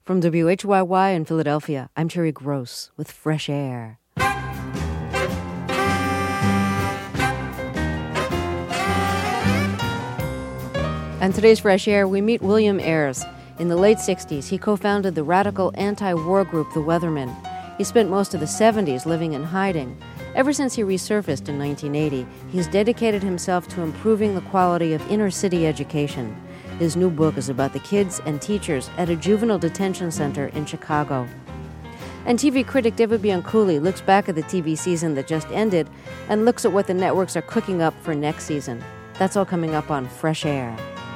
From WHYY in Philadelphia, I'm Terry Gross with Fresh Air. On today's Fresh Air, we meet William Ayers. In the late 60s, he co-founded the radical anti-war group The Weathermen. He spent most of the 70s living in hiding. Ever since he resurfaced in 1980, he's dedicated himself to improving the quality of inner-city education. His new book is about the kids and teachers at a juvenile detention center in Chicago. And TV critic David Bianculli looks back at the TV season that just ended and looks at what the networks are cooking up for next season. That's all coming up on Fresh Air.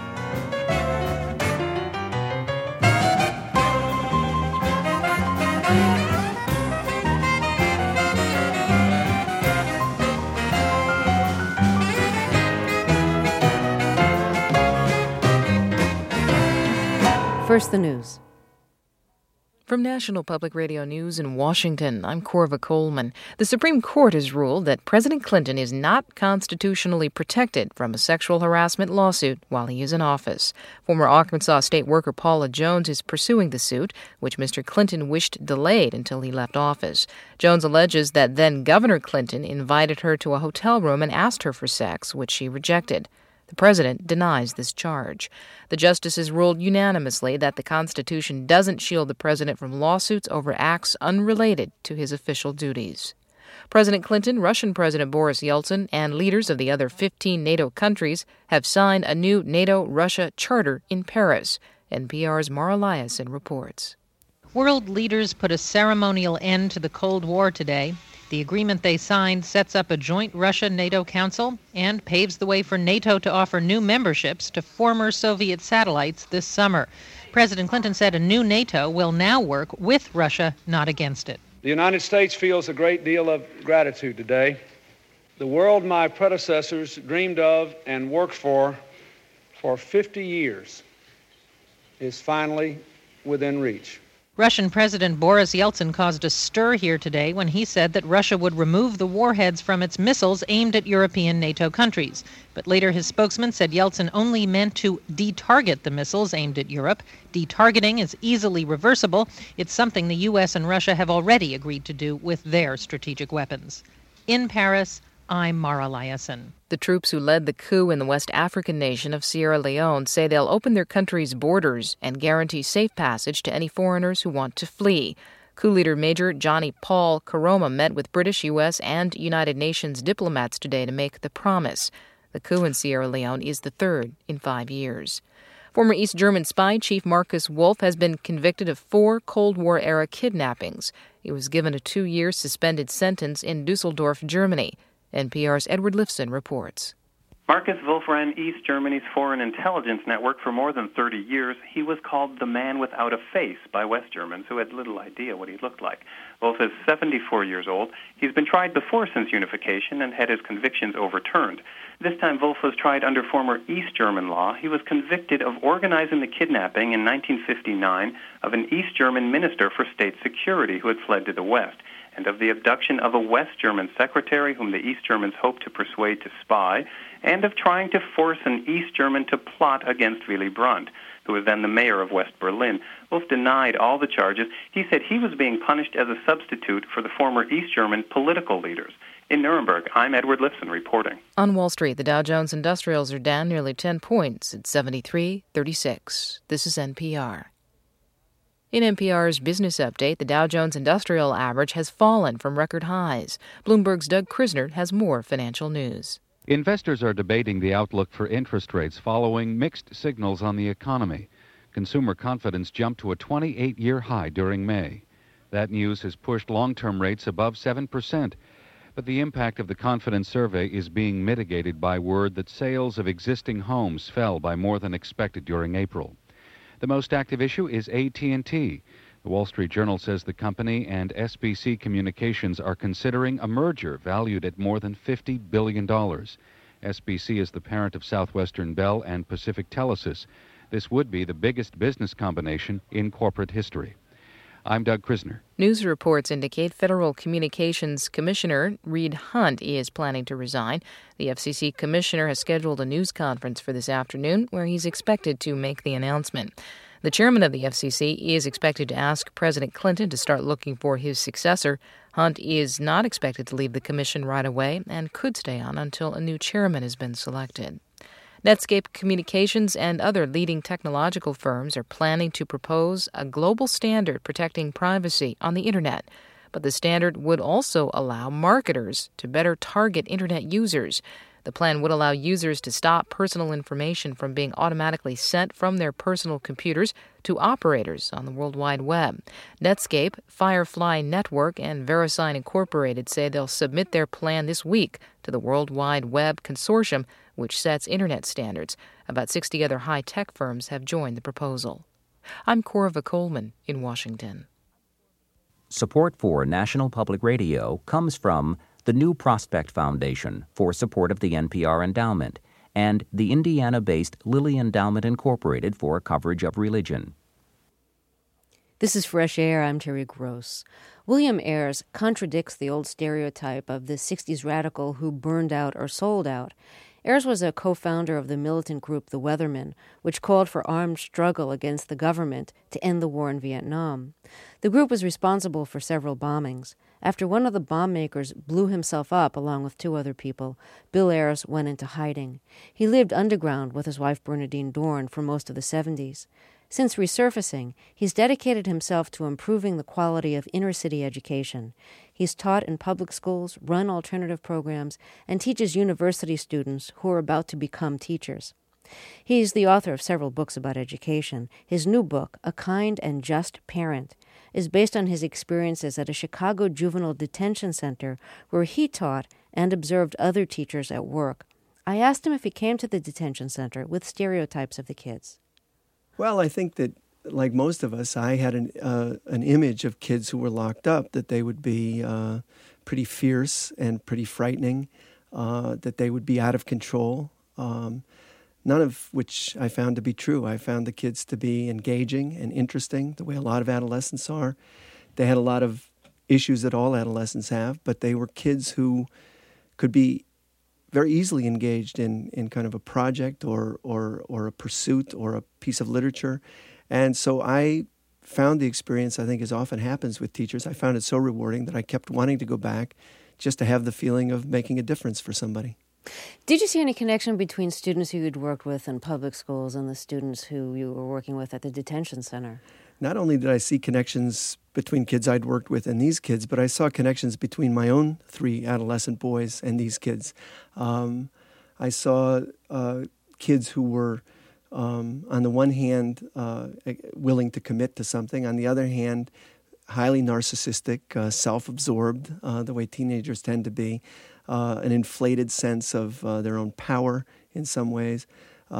First, the news. From National Public Radio News in Washington, I'm Corva Coleman. The Supreme Court has ruled that President Clinton is not constitutionally protected from a sexual harassment lawsuit while he is in office. Former Arkansas state worker Paula Jones is pursuing the suit, which Mr. Clinton wished delayed until he left office. Jones alleges that then-Governor Clinton invited her to a hotel room and asked her for sex, which she rejected. The president denies this charge. The justices ruled unanimously that the Constitution doesn't shield the president from lawsuits over acts unrelated to his official duties. President Clinton, Russian President Boris Yeltsin, and leaders of the other 15 NATO countries have signed a new NATO-Russia charter in Paris. NPR's Mara Liasson reports. World leaders put a ceremonial end to the Cold War today. The agreement they signed sets up a joint Russia-NATO council and paves the way for NATO to offer new memberships to former Soviet satellites this summer. President Clinton said a new NATO will now work with Russia, not against it. The United States feels a great deal of gratitude today. The world my predecessors dreamed of and worked for 50 years is finally within reach. Russian President Boris Yeltsin caused a stir here today when he said that Russia would remove the warheads from its missiles aimed at European NATO countries. But later his spokesman said Yeltsin only meant to de-target the missiles aimed at Europe. De-targeting is easily reversible. It's something the U.S. and Russia have already agreed to do with their strategic weapons. In Paris, I'm Mara Liasson. The troops who led the coup in the West African nation of Sierra Leone say they'll open their country's borders and guarantee safe passage to any foreigners who want to flee. Coup leader Major Johnny Paul Karoma met with British, U.S., and United Nations diplomats today to make the promise. The coup in Sierra Leone is the third in 5 years. Former East German spy Chief Markus Wolf has been convicted of 4 Cold War-era kidnappings. He was given a 2-year suspended sentence in Dusseldorf, Germany. NPR's Edward Lifson reports. Markus Wolf ran East Germany's foreign intelligence network for more than 30 years. He was called the man without a face by West Germans who had little idea what he looked like. Wolf is 74 years old. He's been tried before since unification and had his convictions overturned. This time Wolf was tried under former East German law. He was convicted of organizing the kidnapping in 1959 of an East German minister for state security who had fled to the West, and of the abduction of a West German secretary whom the East Germans hoped to persuade to spy, and of trying to force an East German to plot against Willy Brandt, who was then the mayor of West Berlin. Wolf denied all the charges. He said he was being punished as a substitute for the former East German political leaders. In Nuremberg, I'm Edward Lifson reporting. On Wall Street, the Dow Jones Industrials are down nearly 10 points at 73.36. This is NPR. In NPR's Business Update, the Dow Jones Industrial Average has fallen from record highs. Bloomberg's Doug Krisner has more financial news. Investors are debating the outlook for interest rates following mixed signals on the economy. Consumer confidence jumped to a 28-year high during May. That news has pushed long-term rates above 7%. But the impact of the confidence survey is being mitigated by word that sales of existing homes fell by more than expected during April. The most active issue is AT&T. The Wall Street Journal says the company and SBC Communications are considering a merger valued at more than $50 billion. SBC is the parent of Southwestern Bell and Pacific Telesis. This would be the biggest business combination in corporate history. I'm Doug Krisner. News reports indicate Federal Communications Commissioner Reed Hundt is planning to resign. The FCC commissioner has scheduled a news conference for this afternoon where he's expected to make the announcement. The chairman of the FCC is expected to ask President Clinton to start looking for his successor. Hunt is not expected to leave the commission right away and could stay on until a new chairman has been selected. Netscape Communications and other leading technological firms are planning to propose a global standard protecting privacy on the Internet. But the standard would also allow marketers to better target Internet users. The plan would allow users to stop personal information from being automatically sent from their personal computers to operators on the World Wide Web. Netscape, Firefly Network, and VeriSign Incorporated say they'll submit their plan this week to the World Wide Web Consortium, which sets Internet standards. About 60 other high-tech firms have joined the proposal. I'm Corva Coleman in Washington. Support for National Public Radio comes from the New Prospect Foundation for support of the NPR Endowment, and the Indiana-based Lilly Endowment Incorporated for coverage of religion. This is Fresh Air. I'm Terry Gross. William Ayers contradicts the old stereotype of the 60s radical who burned out or sold out. Ayers was a co-founder of the militant group The Weathermen, which called for armed struggle against the government to end the war in Vietnam. The group was responsible for several bombings. After one of the bomb makers blew himself up along with 2 other people, Bill Ayers went into hiding. He lived underground with his wife Bernadine Dorn for most of the 70s. Since resurfacing, he's dedicated himself to improving the quality of inner-city education. He's taught in public schools, run alternative programs, and teaches university students who are about to become teachers. He's the author of several books about education. His new book, A Kind and Just Parent, is based on his experiences at a Chicago juvenile detention center where he taught and observed other teachers at work. I asked him if he came to the detention center with stereotypes of the kids. Well, I think that, like most of us, I had an image of kids who were locked up, that they would be pretty fierce and pretty frightening, that they would be out of control, none of which I found to be true. I found the kids to be engaging and interesting, the way a lot of adolescents are. They had a lot of issues that all adolescents have, but they were kids who could be very easily engaged in kind of a project or a pursuit or a piece of literature. And so I found the experience, I think as often happens with teachers, I found it so rewarding that I kept wanting to go back just to have the feeling of making a difference for somebody. Did you see any connection between students who you'd worked with in public schools and the students who you were working with at the detention center? Not only did I see connections between kids I'd worked with and these kids, but I saw connections between my own 3 adolescent boys and these kids. I saw kids who were, on the one hand, willing to commit to something. On the other hand, highly narcissistic, self-absorbed, the way teenagers tend to be, an inflated sense of their own power in some ways,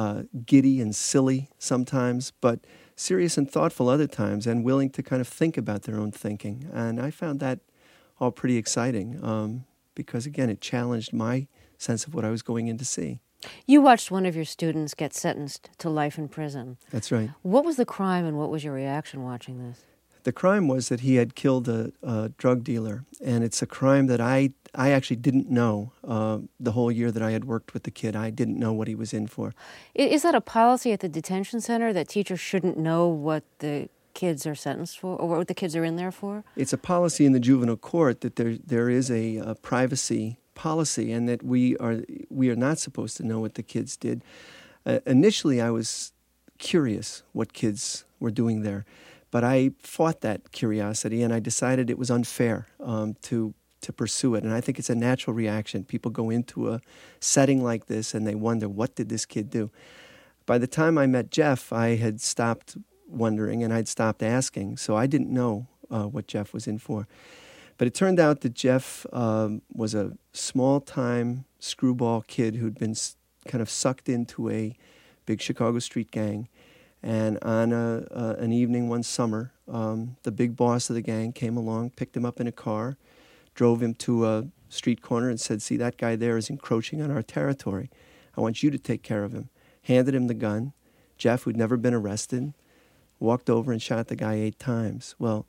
giddy and silly sometimes, but serious and thoughtful other times, and willing to kind of think about their own thinking. And I found that all pretty exciting because, again, it challenged my sense of what I was going in to see. You watched one of your students get sentenced to life in prison. That's right. What was the crime and what was your reaction watching this? The crime was that he had killed a drug dealer, and it's a crime that I actually didn't know the whole year that I had worked with the kid. I didn't know what he was in for. Is that a policy at the detention center that teachers shouldn't know what the kids are sentenced for or what the kids are in there for? It's a policy in the juvenile court that there is a privacy policy, and that we are not supposed to know what the kids did. Initially, I was curious what kids were doing there. But I fought that curiosity, and I decided it was unfair to pursue it. And I think it's a natural reaction. People go into a setting like this, and they wonder, what did this kid do? By the time I met Jeff, I had stopped wondering, and I'd stopped asking. So I didn't know what Jeff was in for. But it turned out that Jeff was a small-time screwball kid who'd been kind of sucked into a big Chicago street gang. And on an evening one summer, the big boss of the gang came along, picked him up in a car, drove him to a street corner and said, "See, that guy there is encroaching on our territory. I want you to take care of him." Handed him the gun. Jeff, who'd never been arrested, walked over and shot the guy 8 times. Well,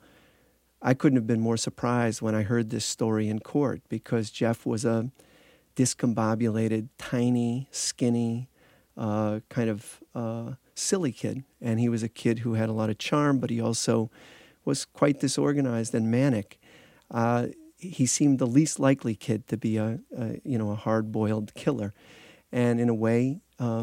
I couldn't have been more surprised when I heard this story in court, because Jeff was a discombobulated, tiny, skinny, kind of silly kid, and he was a kid who had a lot of charm, but he also was quite disorganized and manic. He seemed the least likely kid to be a hard-boiled killer, and in a way,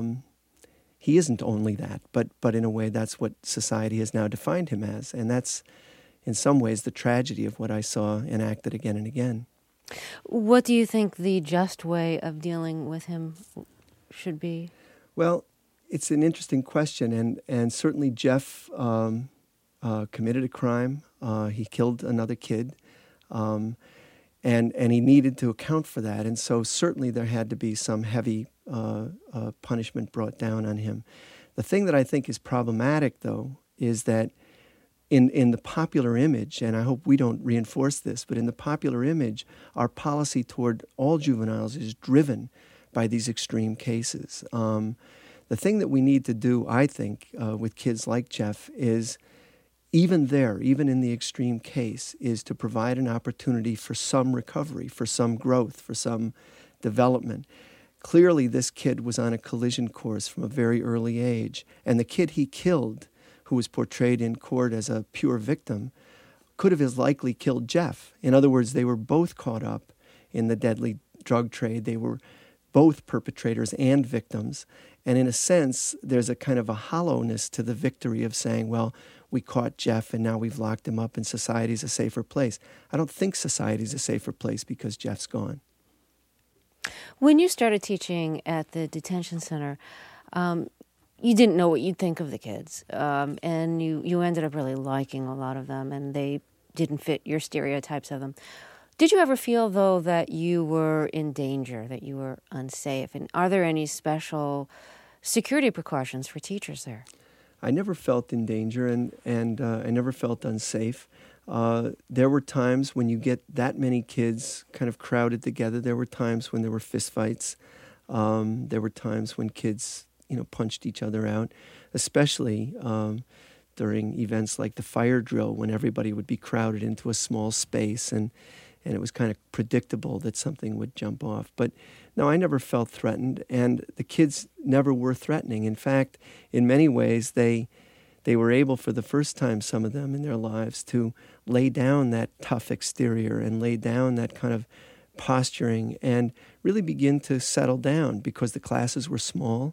he isn't only that, but in a way, that's what society has now defined him as, and that's, in some ways, the tragedy of what I saw enacted again and again. What do you think the just way of dealing with him should be? Well, it's an interesting question, and certainly Jeff committed a crime. He killed another kid, and he needed to account for that. And so certainly there had to be some heavy punishment brought down on him. The thing that I think is problematic, though, is that in the popular image, and I hope we don't reinforce this, but in the popular image, our policy toward all juveniles is driven by these extreme cases. The thing that we need to do, I think, with kids like Jeff is, even in the extreme case, is to provide an opportunity for some recovery, for some growth, for some development. Clearly, this kid was on a collision course from a very early age, and the kid he killed, who was portrayed in court as a pure victim, could have as likely killed Jeff. In other words, they were both caught up in the deadly drug trade. They were both perpetrators and victims. And in a sense, there's a kind of a hollowness to the victory of saying, well, we caught Jeff and now we've locked him up and society's a safer place. I don't think society's a safer place because Jeff's gone. When you started teaching at the detention center, you didn't know what you'd think of the kids, and you ended up really liking a lot of them, and they didn't fit your stereotypes of them. Did you ever feel, though, that you were in danger, that you were unsafe? And are there any special security precautions for teachers there? I never felt in danger, and I never felt unsafe. There were times when you get that many kids kind of crowded together. There were times when there were fistfights. There were times when kids punched each other out, especially during events like the fire drill, when everybody would be crowded into a small space, and it was kind of predictable that something would jump off. But no, I never felt threatened, and the kids never were threatening. In fact, in many ways, they were able, for the first time, some of them in their lives, to lay down that tough exterior and lay down that kind of posturing and really begin to settle down because the classes were small.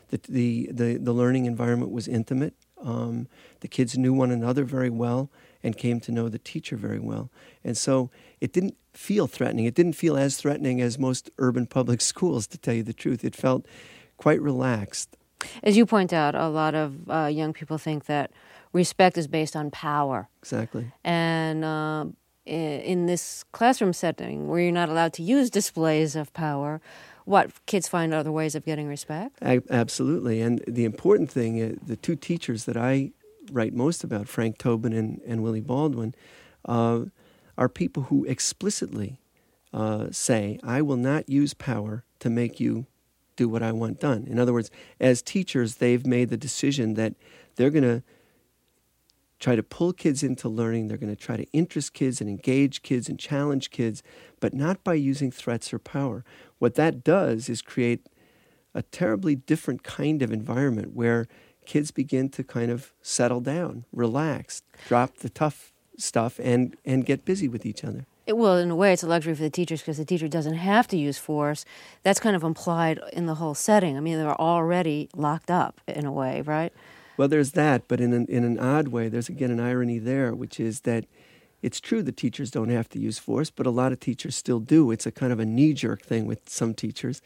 The learning environment was intimate. The kids knew one another very well and came to know the teacher very well. And so it didn't feel threatening. It didn't feel as threatening as most urban public schools, to tell you the truth. It felt quite relaxed. As you point out, a lot of young people think that respect is based on power. Exactly. And in this classroom setting where you're not allowed to use displays of power, what, kids find other ways of getting respect? Absolutely. And the important thing, the two teachers that I write most about, Frank Tobin and Willie Baldwin, are people who explicitly say, I will not use power to make you do what I want done. In other words, as teachers, they've made the decision that they're going to try to pull kids into learning. They're going to try to interest kids and engage kids and challenge kids, but not by using threats or power. What that does is create a terribly different kind of environment where kids begin to kind of settle down, relax, drop the tough stuff, and get busy with each other. Well, in a way, it's a luxury for the teachers because the teacher doesn't have to use force. That's kind of implied in the whole setting. I mean, they're already locked up in a way, right? Well, there's that, but in an odd way, there's again an irony there, which is that it's true that teachers don't have to use force, but a lot of teachers still do. It's a kind of a knee-jerk thing with some teachers.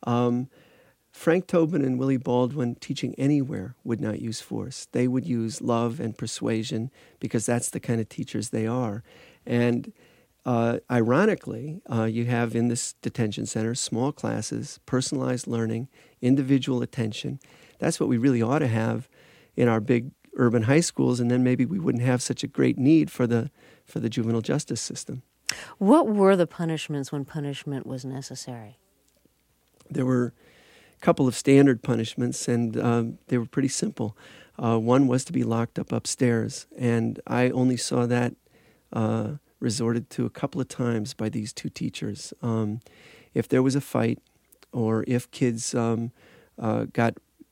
Frank Tobin and Willie Baldwin, teaching anywhere, would not use force. They would use love and persuasion because that's the kind of teachers they are. And ironically, you have in this detention center small classes, personalized learning, individual attention. That's what we really ought to have in our big urban high schools, and then maybe we wouldn't have such a great need for the juvenile justice system. What were the punishments when punishment was necessary? There were a couple of standard punishments, and they were pretty simple. One was to be locked up upstairs, and I only saw that resorted to a couple of times by these two teachers. If there was a fight, or if kids got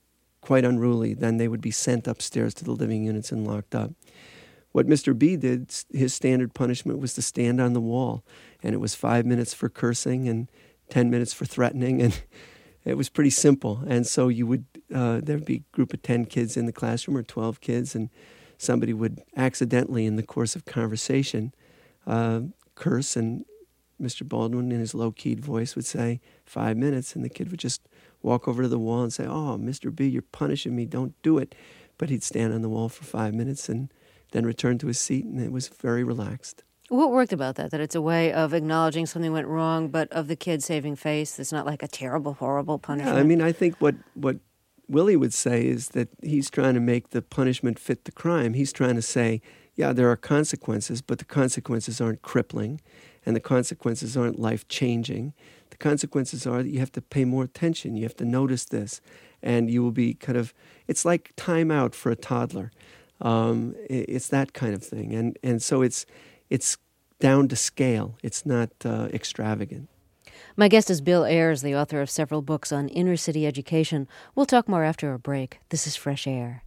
quite unruly, then they would be sent upstairs to the living units and locked up. What Mr. B did, his standard punishment was to stand on the wall, and it was 5 minutes for cursing and 10 minutes for threatening, and it was pretty simple. And so you would there'd be a group of 10 kids in the classroom or 12 kids, and somebody would accidentally, in the course of conversation, curse, and Mr. Baldwin, in his low-keyed voice, would say, 5 minutes, and the kid would just walk over to the wall and say, "Oh, Mr. B, you're punishing me, don't do it." But he'd stand on the wall for 5 minutes and then return to his seat, and it was very relaxed. What worked about that it's a way of acknowledging something went wrong, but of the kid saving face? It's not like a terrible, horrible punishment? Yeah, I mean, I think what Willie would say is that he's trying to make the punishment fit the crime. He's trying to say, yeah, there are consequences, but the consequences aren't crippling, and the consequences aren't life-changing. The consequences are that you have to pay more attention. You have to notice this, and you will be it's like time out for a toddler. It's that kind of thing. And so it's down to scale. It's not extravagant. My guest is Bill Ayers, the author of several books on inner city education. We'll talk more after a break. This is Fresh Air.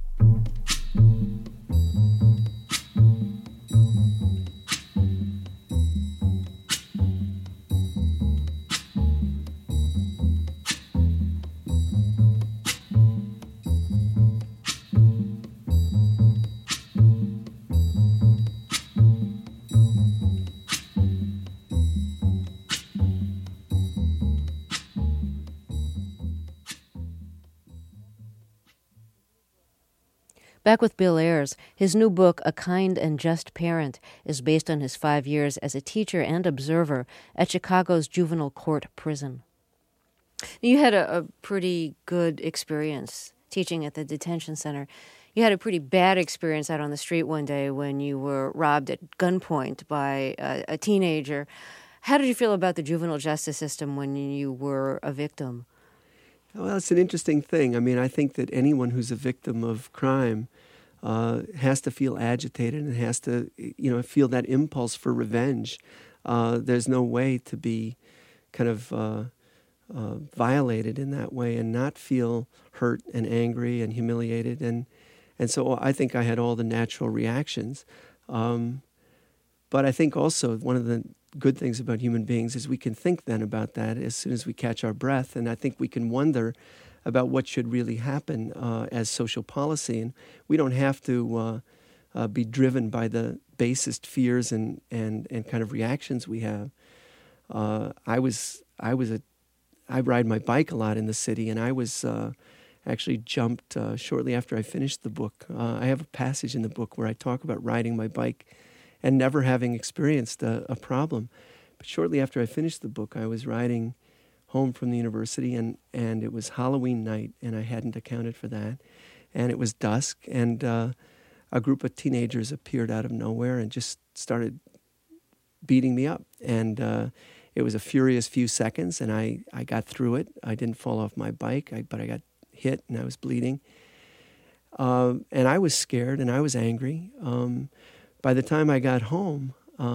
Back with Bill Ayers. His new book, A Kind and Just Parent, is based on his 5 years as a teacher and observer at Chicago's juvenile court prison. You had a pretty good experience teaching at the detention center. You had a pretty bad experience out on the street one day when you were robbed at gunpoint by a teenager. How did you feel about the juvenile justice system when you were a victim? Well, it's an interesting thing. I mean, I think that anyone who's a victim of crime has to feel agitated and has to, feel that impulse for revenge. There's no way to be kind of violated in that way and not feel hurt and angry and humiliated. And so I think I had all the natural reactions. But I think also one of the good things about human beings is we can think then about that as soon as we catch our breath. And I think we can wonder about what should really happen as social policy. And we don't have to be driven by the basest fears and kind of reactions we have. I ride my bike a lot in the city, and I was actually jumped shortly after I finished the book. I have a passage in the book where I talk about riding my bike and never having experienced a problem. But shortly after I finished the book, I was riding home from the university, and it was Halloween night, and I hadn't accounted for that. And it was dusk, and a group of teenagers appeared out of nowhere and just started beating me up. And it was a furious few seconds, and I got through it. I didn't fall off my bike, but I got hit, and I was bleeding. And I was scared, and I was angry. By the time I got home,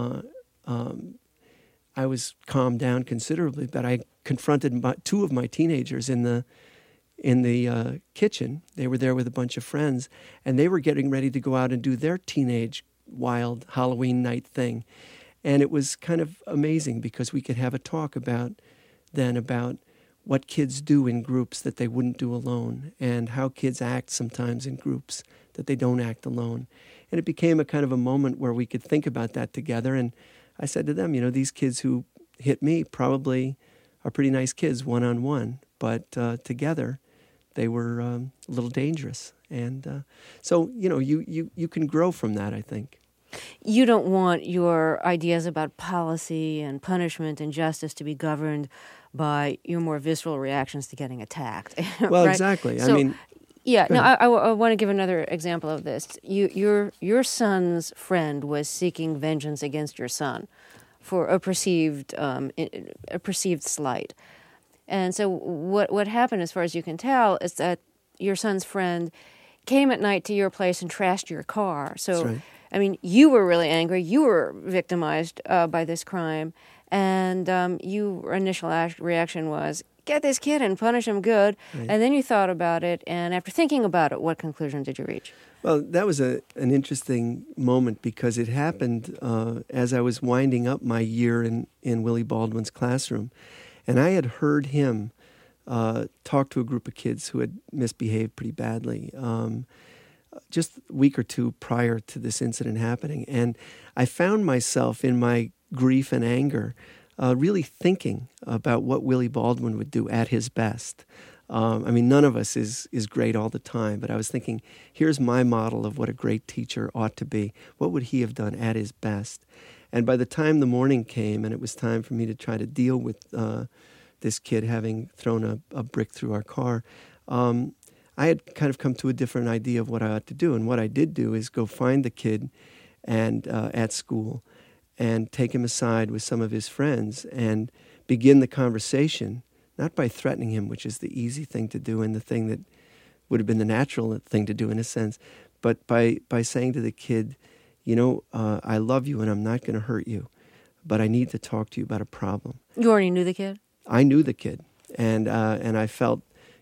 I was calmed down considerably, but I confronted two of my teenagers in the kitchen. They were there with a bunch of friends, and they were getting ready to go out and do their teenage wild Halloween night thing. And it was kind of amazing because we could have a talk about what kids do in groups that they wouldn't do alone, and how kids act sometimes in groups that they don't act alone. And it became a kind of a moment where we could think about that together. And I said to them, these kids who hit me probably are pretty nice kids one-on-one, but together they were a little dangerous. And so, you can grow from that, I think. You don't want your ideas about policy and punishment and justice to be governed by your more visceral reactions to getting attacked. Well, right? exactly. So, I want to give another example of this. Your son's friend was seeking vengeance against your son for a perceived slight. And so what happened, as far as you can tell, is that your son's friend came at night to your place and trashed your car. So, that's right. I mean, you were really angry. You were victimized by this crime. And your initial reaction was, get this kid and punish him good. Right. And then you thought about it, and after thinking about it, what conclusion did you reach? Well, that was an interesting moment because it happened as I was winding up my year in Willie Baldwin's classroom. And I had heard him talk to a group of kids who had misbehaved pretty badly just a week or two prior to this incident happening. And I found myself in my grief and anger really thinking about what Willie Baldwin would do at his best. I mean, none of us is great all the time, but I was thinking, here's my model of what a great teacher ought to be. What would he have done at his best? And by the time the morning came and it was time for me to try to deal with this kid having thrown a brick through our car, I had kind of come to a different idea of what I ought to do. And what I did do is go find the kid and at school and take him aside with some of his friends and begin the conversation, not by threatening him, which is the easy thing to do and the thing that would have been the natural thing to do in a sense, but by saying to the kid, I love you and I'm not going to hurt you, but I need to talk to you about a problem. You already knew the kid? I knew the kid, and I felt,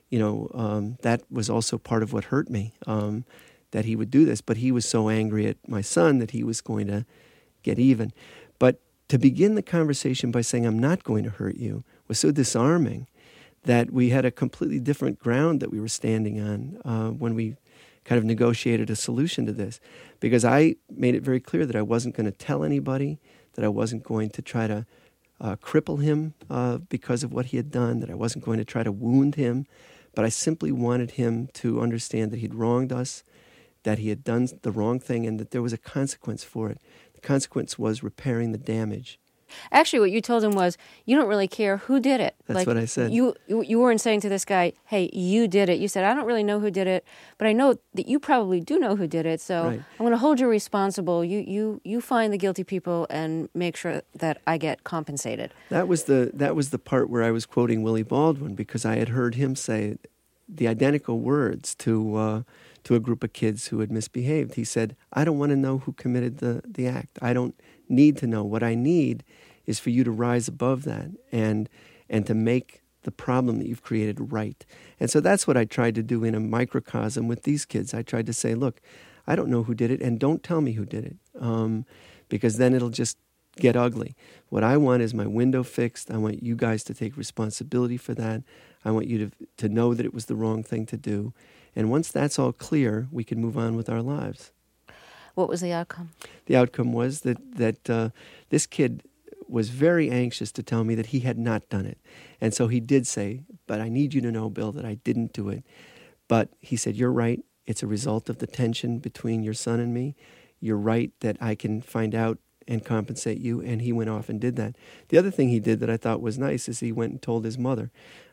that was also part of what hurt me, that he would do this. But he was so angry at my son that he was going to get even. But to begin the conversation by saying, I'm not going to hurt you, was so disarming that we had a completely different ground that we were standing on when we kind of negotiated a solution to this. Because I made it very clear that I wasn't going to tell anybody, that I wasn't going to try to cripple him because of what he had done, that I wasn't going to try to wound him, but I simply wanted him to understand that he'd wronged us, that he had done the wrong thing, and that there was a consequence for it. The consequence was repairing the damage. Actually, what you told him was, you don't really care who did it. That's what I said. You weren't saying to this guy, hey, you did it. You said, I don't really know who did it, but I know that you probably do know who did it, so right. I'm going to hold you responsible. You find the guilty people and make sure that I get compensated. That was the part where I was quoting Willie Baldwin, because I had heard him say the identical words to a group of kids who had misbehaved. He said, I don't want to know who committed the act. I don't need to know. What I need is for you to rise above that and to make the problem that you've created right. And so that's what I tried to do in a microcosm with these kids. I tried to say, look, I don't know who did it, and don't tell me who did it, because then it'll just get ugly. What I want is my window fixed. I want you guys to take responsibility for that. I want you to know that it was the wrong thing to do. And once that's all clear, we can move on with our lives. What was the outcome? The outcome was that this kid was very anxious to tell me that he had not done it. And so he did say, but I need you to know, Bill, that I didn't do it. But he said, you're right. It's a result of the tension between your son and me. You're right that I can find out and compensate you. And he went off and did that. The other thing he did that I thought was nice is he went and told his mother.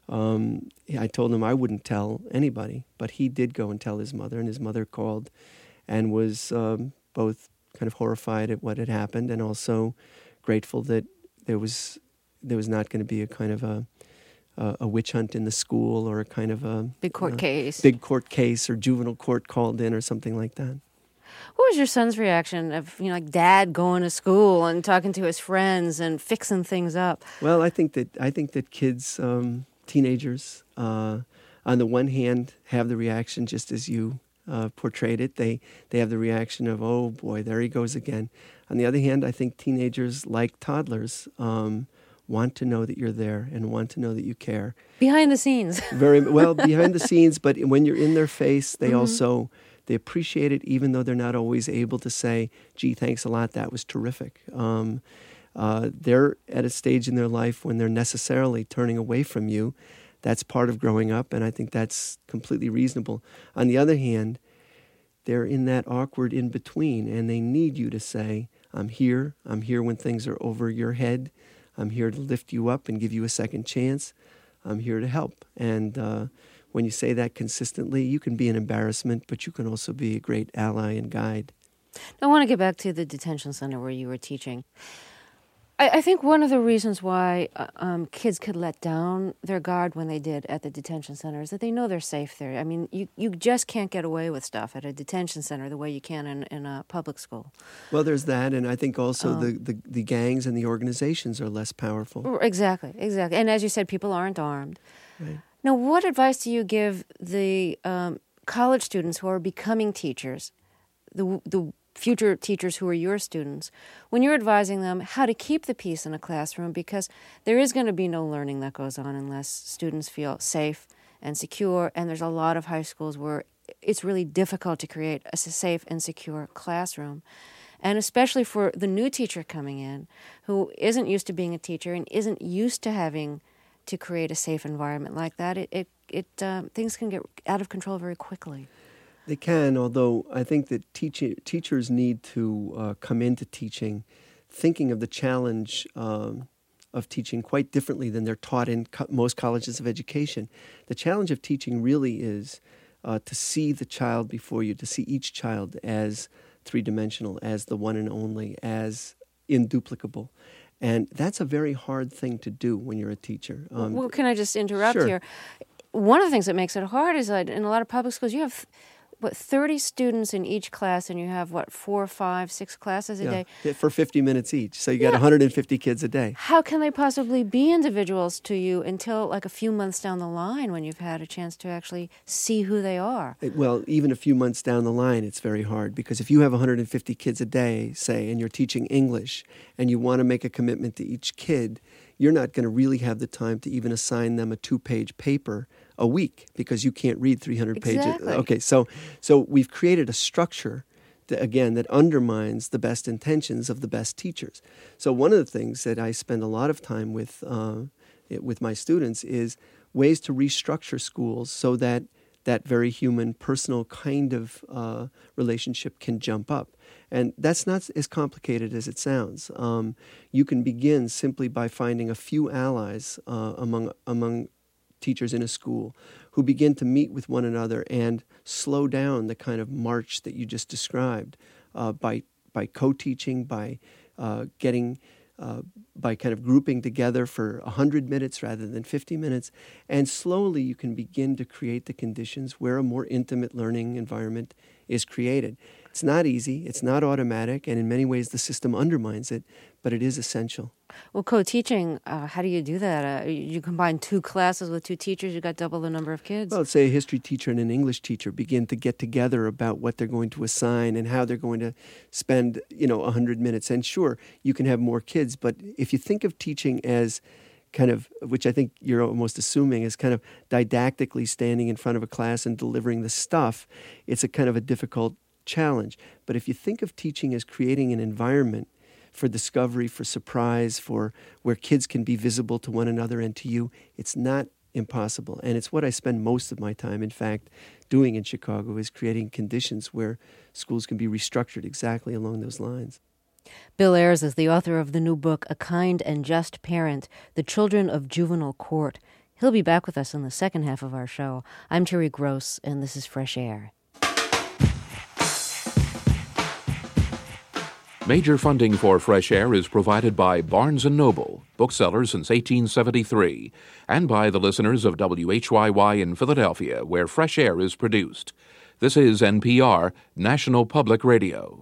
I told him I wouldn't tell anybody, but he did go and tell his mother, and his mother called and was both kind of horrified at what had happened and also grateful that there was not going to be a kind of a witch hunt in the school or a kind of a big court case or juvenile court called in or something like that. What was your son's reaction of like dad going to school and talking to his friends and fixing things up? Well, I think that kids, teenagers, on the one hand, have the reaction just as you portrayed it. They have the reaction of, oh boy, there he goes again. On the other hand, I think teenagers, like toddlers, want to know that you're there and want to know that you care. Behind the scenes. Very well, behind the scenes, but when you're in their face, they also, they appreciate it, even though they're not always able to say, gee, thanks a lot, that was terrific. They're at a stage in their life when they're necessarily turning away from you. That's part of growing up, and I think that's completely reasonable. On the other hand, they're in that awkward in-between, and they need you to say, I'm here when things are over your head. I'm here to lift you up and give you a second chance. I'm here to help. And when you say that consistently, you can be an embarrassment, but you can also be a great ally and guide. I want to get back to the detention center where you were teaching. I think one of the reasons why kids could let down their guard when they did at the detention center is that they know they're safe there. I mean, you just can't get away with stuff at a detention center the way you can in a public school. Well, there's that, and I think also the gangs and the organizations are less powerful. Exactly. And as you said, people aren't armed. Right. Now, what advice do you give the college students who are becoming teachers, the future teachers who are your students, when you're advising them how to keep the peace in a classroom? Because there is going to be no learning that goes on unless students feel safe and secure, and there's a lot of high schools where it's really difficult to create a safe and secure classroom. And especially for the new teacher coming in who isn't used to being a teacher and isn't used to having to create a safe environment like that, things can get out of control very quickly. They can, although I think that teachers need to come into teaching thinking of the challenge of teaching quite differently than they're taught in most colleges of education. The challenge of teaching really is to see the child before you, to see each child as three-dimensional, as the one and only, as induplicable. And that's a very hard thing to do when you're a teacher. Well, can I just interrupt Sure. here? One of the things that makes it hard is that in a lot of public schools, you have 30 students in each class, and you have 4, 5, 6 classes a day for 50 minutes each. So you got 150 kids a day. How can they possibly be individuals to you until like a few months down the line when you've had a chance to actually see who they are? Well, even a few months down the line, it's very hard, because if you have 150 kids a day, say, and you're teaching English, and you want to make a commitment to each kid, you're not going to really have the time to even assign them a 2-page paper a week, because you can't read 300 pages. Exactly. Okay, so we've created a structure that undermines the best intentions of the best teachers. So one of the things that I spend a lot of time with my students is ways to restructure schools so that that very human, personal kind of relationship can jump up. And that's not as complicated as it sounds. You can begin simply by finding a few allies among teachers in a school who begin to meet with one another and slow down the kind of march that you just described by co-teaching, by by kind of grouping together for 100 minutes rather than 50 minutes. And slowly you can begin to create the conditions where a more intimate learning environment is created. It's not easy, it's not automatic, and in many ways the system undermines it, but it is essential. Well, co-teaching, how do you do that? You combine 2 classes with 2 teachers, you got double the number of kids. Well, say a history teacher and an English teacher begin to get together about what they're going to assign and how they're going to spend, 100 minutes. And sure, you can have more kids, but if you think of teaching as kind of, which I think you're almost assuming is kind of didactically standing in front of a class and delivering the stuff, it's a kind of a difficult challenge. But if you think of teaching as creating an environment for discovery, for surprise, for where kids can be visible to one another and to you, it's not impossible. And it's what I spend most of my time, in fact, doing in Chicago, is creating conditions where schools can be restructured exactly along those lines. Bill Ayers is the author of the new book, A Kind and Just Parent, The Children of Juvenile Court. He'll be back with us in the second half of our show. I'm Terry Gross, and this is Fresh Air. Major funding for Fresh Air is provided by Barnes & Noble, bookseller since 1873, and by the listeners of WHYY in Philadelphia, where Fresh Air is produced. This is NPR, National Public Radio.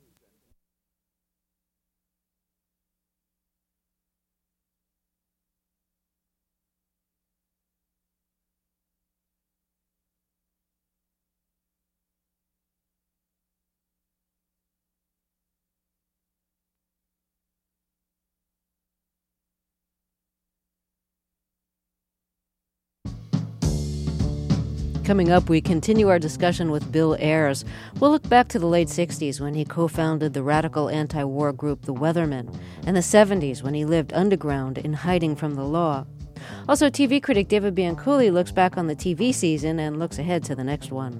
Coming up, we continue our discussion with Bill Ayers. We'll look back to the late 60s when he co-founded the radical anti-war group The Weathermen, and the 70s when he lived underground in hiding from the law. Also, TV critic David Bianculli looks back on the TV season and looks ahead to the next one.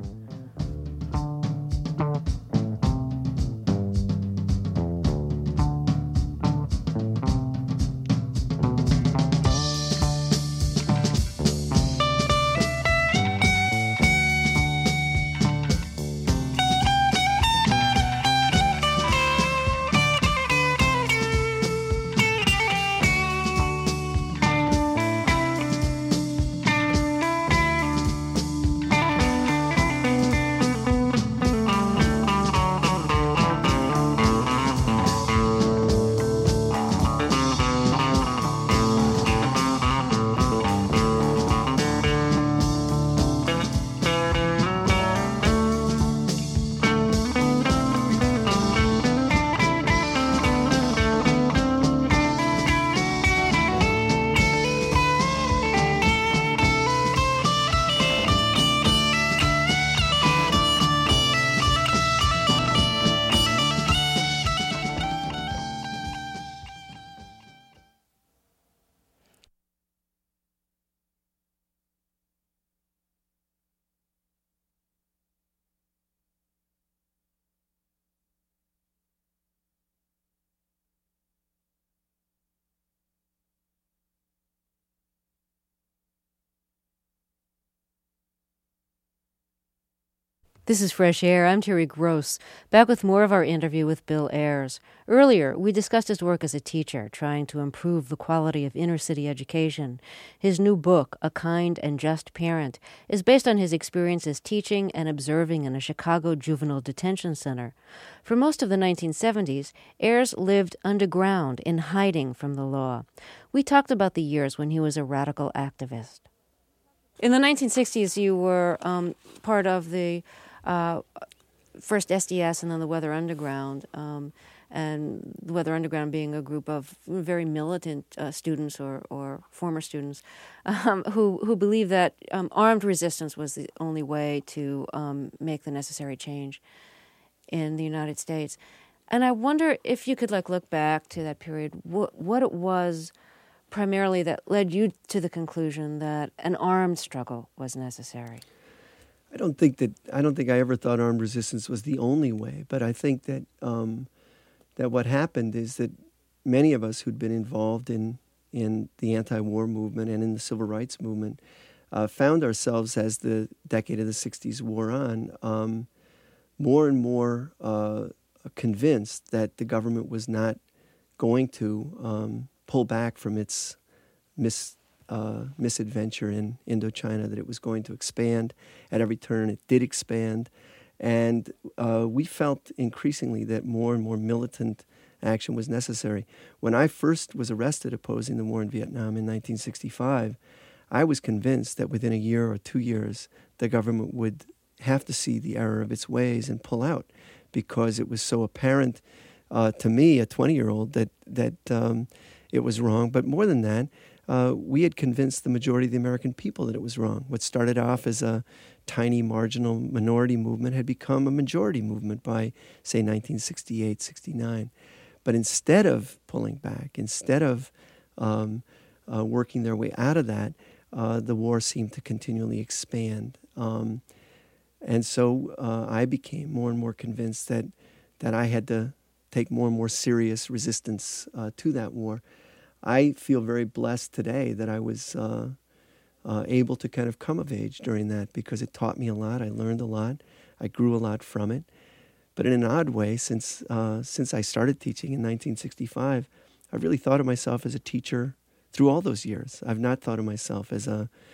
This is Fresh Air. I'm Terry Gross, back with more of our interview with Bill Ayers. Earlier, we discussed his work as a teacher, trying to improve the quality of inner-city education. His new book, A Kind and Just Parent, is based on his experiences teaching and observing in a Chicago juvenile detention center. For most of the 1970s, Ayers lived underground in hiding from the law. We talked about the years when he was a radical activist. In the 1960s, you were part of the first SDS and then the Weather Underground, and the Weather Underground being a group of very militant students or former students who believed that armed resistance was the only way to make the necessary change in the United States. And I wonder if you could look back to that period, what it was primarily that led you to the conclusion that an armed struggle was necessary. I don't think I ever thought armed resistance was the only way, but I think that that what happened is that many of us who'd been involved in the anti-war movement and in the civil rights movement found ourselves, as the decade of the 60s wore on, more and more convinced that the government was not going to pull back from its misadventure in Indochina, that it was going to expand at every turn. It did expand. And we felt increasingly that more and more militant action was necessary. When I first was arrested opposing the war in Vietnam in 1965, I was convinced that within a year or 2 years, the government would have to see the error of its ways and pull out, because it was so apparent to me, a 20-year-old, that it was wrong. But more than that, we had convinced the majority of the American people that it was wrong. What started off as a tiny marginal minority movement had become a majority movement by, say, 1968, 69. But instead of pulling back, instead of working their way out of that, the war seemed to continually expand. And so I became more and more convinced that I had to take more and more serious resistance to that war. I feel very blessed today that I was able to kind of come of age during that, because it taught me a lot. I learned a lot. I grew a lot from it. But in an odd way, since I started teaching in 1965, I've really thought of myself as a teacher through all those years. I've not thought of myself as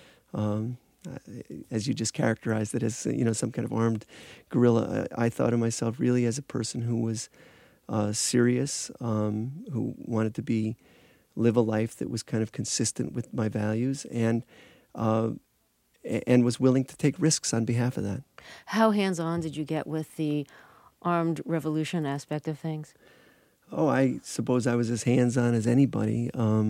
as you just characterized it, as some kind of armed guerrilla. I thought of myself really as a person who was serious, who wanted to live a life that was kind of consistent with my values, and was willing to take risks on behalf of that. How hands-on did you get with the armed revolution aspect of things? Oh, I suppose I was as hands-on as anybody.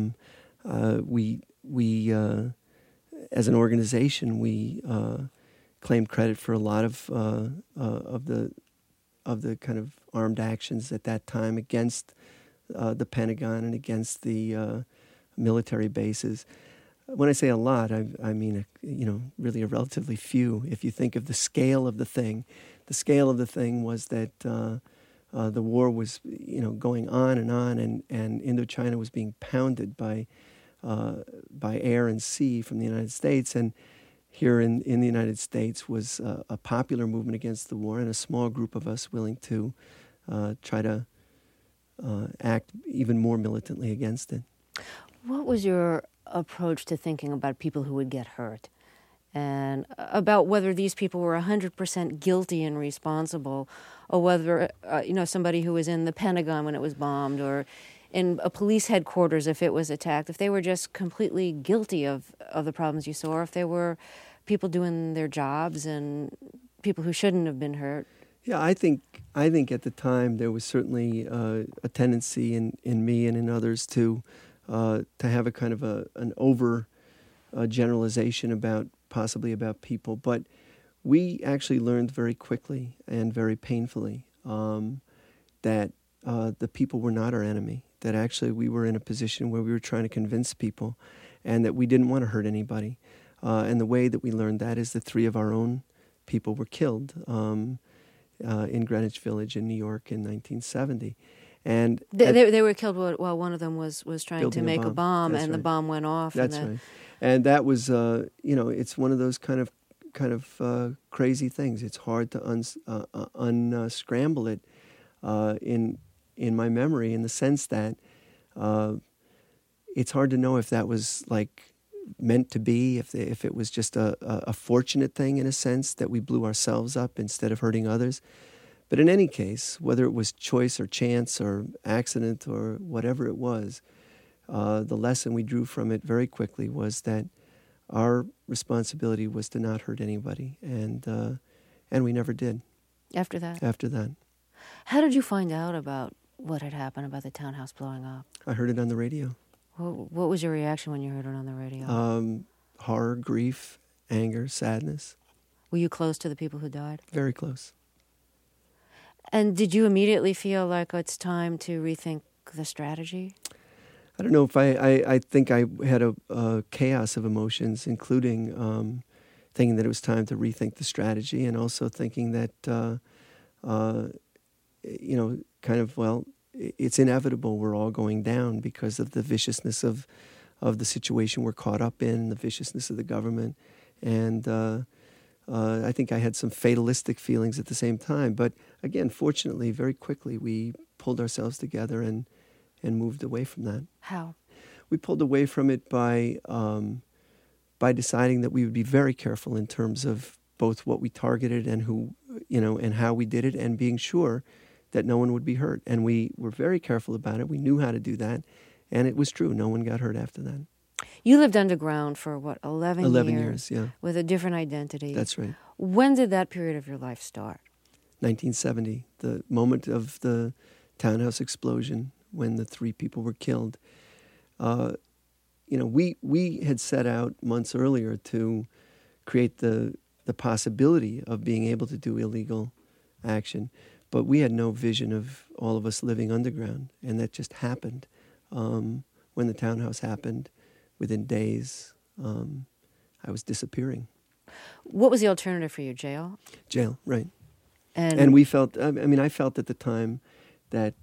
We as an organization, we claimed credit for a lot of the kind of armed actions at that time against the Pentagon and against the military bases. When I say a lot, I mean really a relatively few. If you think of the scale of the thing was that the war was going on, and Indochina was being pounded by air and sea from the United States, and here in the United States was a popular movement against the war, and a small group of us willing to try to act even more militantly against it. What was your approach to thinking about people who would get hurt, and about whether these people were 100% guilty and responsible, or whether somebody who was in the Pentagon when it was bombed, or in a police headquarters if it was attacked, if they were just completely guilty of the problems you saw, or if they were people doing their jobs and people who shouldn't have been hurt? Yeah, I think at the time there was certainly a tendency in me and in others to have a kind of an over generalization possibly about people. But we actually learned very quickly and very painfully that the people were not our enemy, that actually we were in a position where we were trying to convince people, and that we didn't want to hurt anybody. And the way that we learned that is that 3 of our own people were killed in Greenwich Village in New York in 1970. And they were killed while one of them was trying to make a bomb, and the bomb went off. That's right. And that was, it's one of those kind of kind of crazy things. It's hard to unscramble it in my memory, in the sense that it's hard to know if that was like meant to be, if it was just a fortunate thing in a sense that we blew ourselves up instead of hurting others. But in any case, whether it was choice or chance or accident or whatever it was, the lesson we drew from it very quickly was that our responsibility was to not hurt anybody, and we never did. After that? After that. How did you find out about what had happened, about the townhouse blowing up? I heard it on the radio. What was your reaction when you heard it on the radio? Horror, grief, anger, sadness. Were you close to the people who died? Very close. And did you immediately feel like it's time to rethink the strategy? I don't know if I think I had a chaos of emotions, including thinking that it was time to rethink the strategy, and also thinking that, it's inevitable we're all going down because of the viciousness of the situation we're caught up in, the viciousness of the government. And I think I had some fatalistic feelings at the same time. But again, fortunately, very quickly we pulled ourselves together and moved away from that. How? We pulled away from it by deciding that we would be very careful in terms of both what we targeted and who, and how we did it, and being sure that no one would be hurt. And we were very careful about it. We knew how to do that. And it was true. No one got hurt after that. You lived underground for, 11 years? 11 years, yeah. With a different identity. That's right. When did that period of your life start? 1970, the moment of the townhouse explosion when the 3 people were killed. We had set out months earlier to create the possibility of being able to do illegal action. But we had no vision of all of us living underground, and that just happened. When the townhouse happened, within days, I was disappearing. What was the alternative for you, jail? Jail, right. And we felt, I felt at the time that,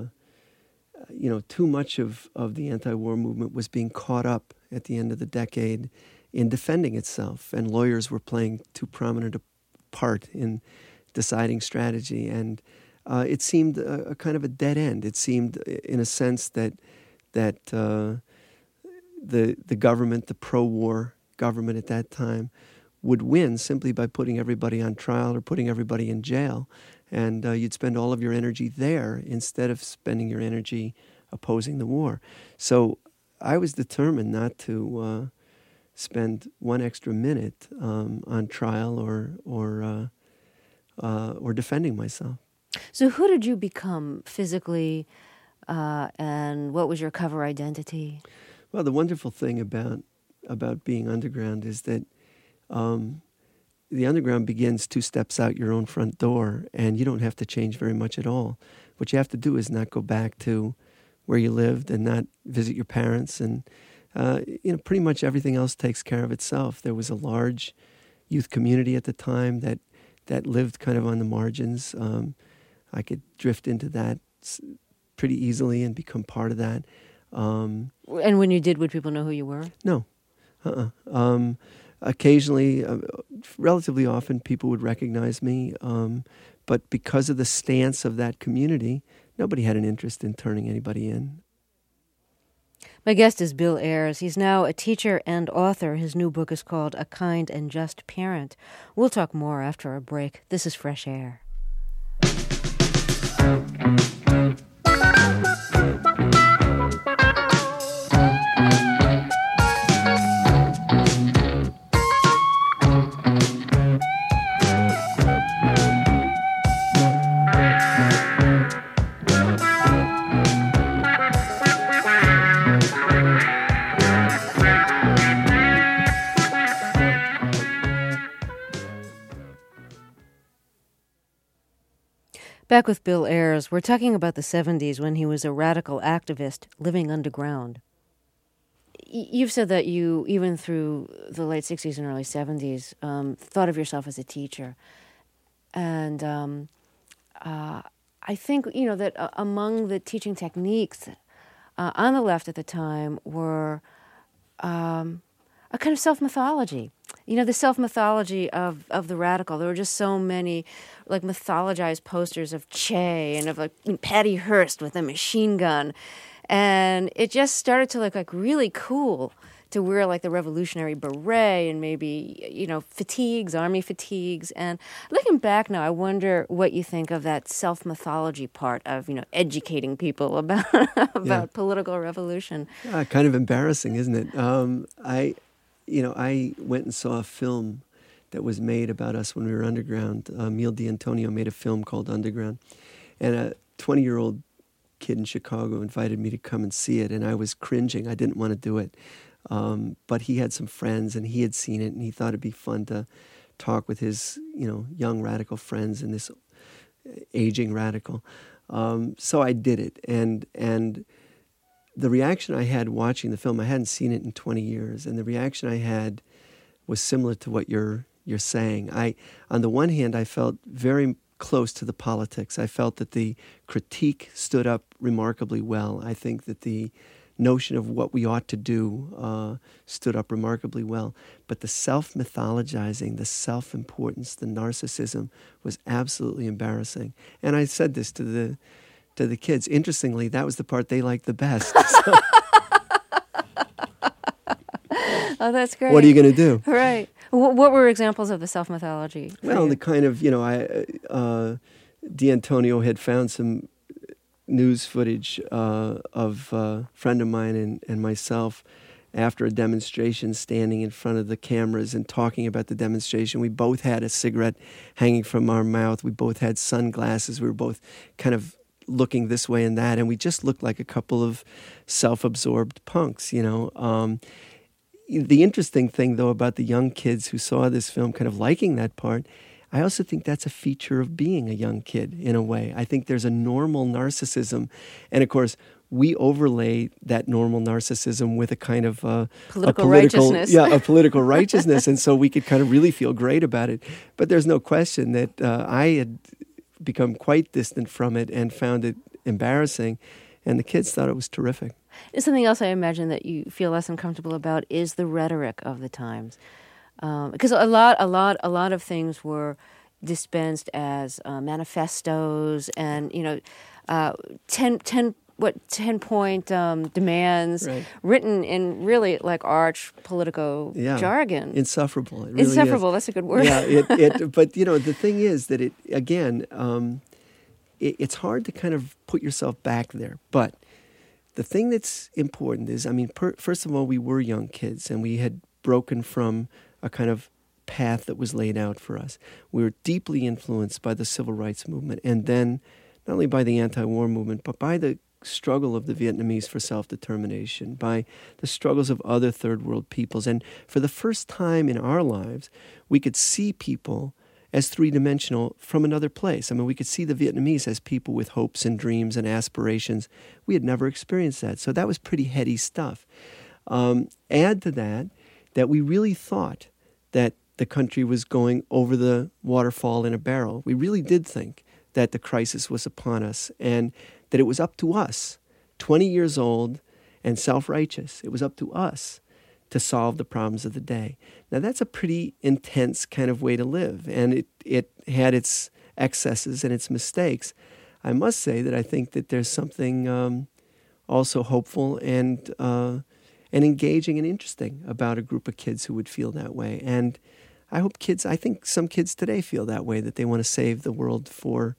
too much of the anti-war movement was being caught up at the end of the decade in defending itself, and lawyers were playing too prominent a part in deciding strategy, and it seemed a kind of a dead end. It seemed, in a sense, that the government, the pro-war government at that time, would win simply by putting everybody on trial or putting everybody in jail, and you'd spend all of your energy there instead of spending your energy opposing the war. So I was determined not to spend one extra minute on trial or defending myself. So who did you become physically, and what was your cover identity? Well, the wonderful thing about being underground is that the underground begins 2 steps out your own front door, and you don't have to change very much at all. What you have to do is not go back to where you lived and not visit your parents, and pretty much everything else takes care of itself. There was a large youth community at the time that lived kind of on the margins. I could drift into that pretty easily and become part of that. And when you did, would people know who you were? No. Occasionally, relatively often, people would recognize me. But because of the stance of that community, nobody had an interest in turning anybody in. My guest is Bill Ayers. He's now a teacher and author. His new book is called A Kind and Just Parent. We'll talk more after a break. This is Fresh Air. Back with Bill Ayers. We're talking about the 70s when he was a radical activist living underground. You've said that you, even through the late 60s and early 70s, thought of yourself as a teacher. And I think, that among the teaching techniques on the left at the time were a a kind of self-mythology. The self-mythology of the radical. There were just so many, like, mythologized posters of Che and of, like, Patty Hearst with a machine gun. And it just started to look, like, really cool to wear, like, the revolutionary beret and maybe, fatigues, army fatigues. And looking back now, I wonder what you think of that self-mythology part of, educating people about political revolution. Kind of embarrassing, isn't it? I went and saw a film that was made about us when we were underground. Emile D'Antonio made a film called Underground. And a 20-year-old kid in Chicago invited me to come and see it, and I was cringing. I didn't want to do it. But he had some friends, and he had seen it, and he thought it'd be fun to talk with his, young radical friends and this aging radical. So I did it, and the reaction I had watching the film, I hadn't seen it in 20 years, and the reaction I had was similar to what you're saying. On the one hand, I felt very close to the politics. I felt that the critique stood up remarkably well. I think that the notion of what we ought to do stood up remarkably well. But the self-mythologizing, the self-importance, the narcissism was absolutely embarrassing. And I said this to the kids. Interestingly, that was the part they liked the best. So. Oh, that's great. What are you going to do? Right. What were examples of the self-mythology? Well, the kind of, D'Antonio had found some news footage of a friend of mine and myself after a demonstration, standing in front of the cameras and talking about the demonstration. We both had a cigarette hanging from our mouth. We both had sunglasses. We were both kind of looking this way and that, and we just looked like a couple of self-absorbed punks, The interesting thing, though, about the young kids who saw this film kind of liking that part, I also think that's a feature of being a young kid, in a way. I think there's a normal narcissism. And, of course, we overlay that normal narcissism with a kind of political righteousness. Yeah, a political righteousness. And so we could kind of really feel great about it. But there's no question that I had become quite distant from it and found it embarrassing. And the kids thought it was terrific. Something else I imagine that you feel less uncomfortable about is the rhetoric of the times. Because a lot of things were dispensed as manifestos and 10-point demands, right, written in really like arch politico jargon. Insufferable. It really insufferable. Is. That's a good word. Yeah. But the thing is that it's hard to kind of put yourself back there. But the thing that's important is, first of all, we were young kids and we had broken from a kind of path that was laid out for us. We were deeply influenced by the civil rights movement, and then not only by the anti-war movement, but by the struggle of the Vietnamese for self-determination, by the struggles of other third world peoples. And for the first time in our lives, we could see people as three-dimensional from another place. We could see the Vietnamese as people with hopes and dreams and aspirations. We had never experienced that. So that was pretty heady stuff. Add to that we really thought that the country was going over the waterfall in a barrel. We really did think that the crisis was upon us and that it was up to us, 20 years old and self-righteous. It was up to us to solve the problems of the day. Now, that's a pretty intense kind of way to live, and it had its excesses and its mistakes. I must say that I think that there's something also hopeful and engaging and interesting about a group of kids who would feel that way. And I think some kids today feel that way, that they want to save the world for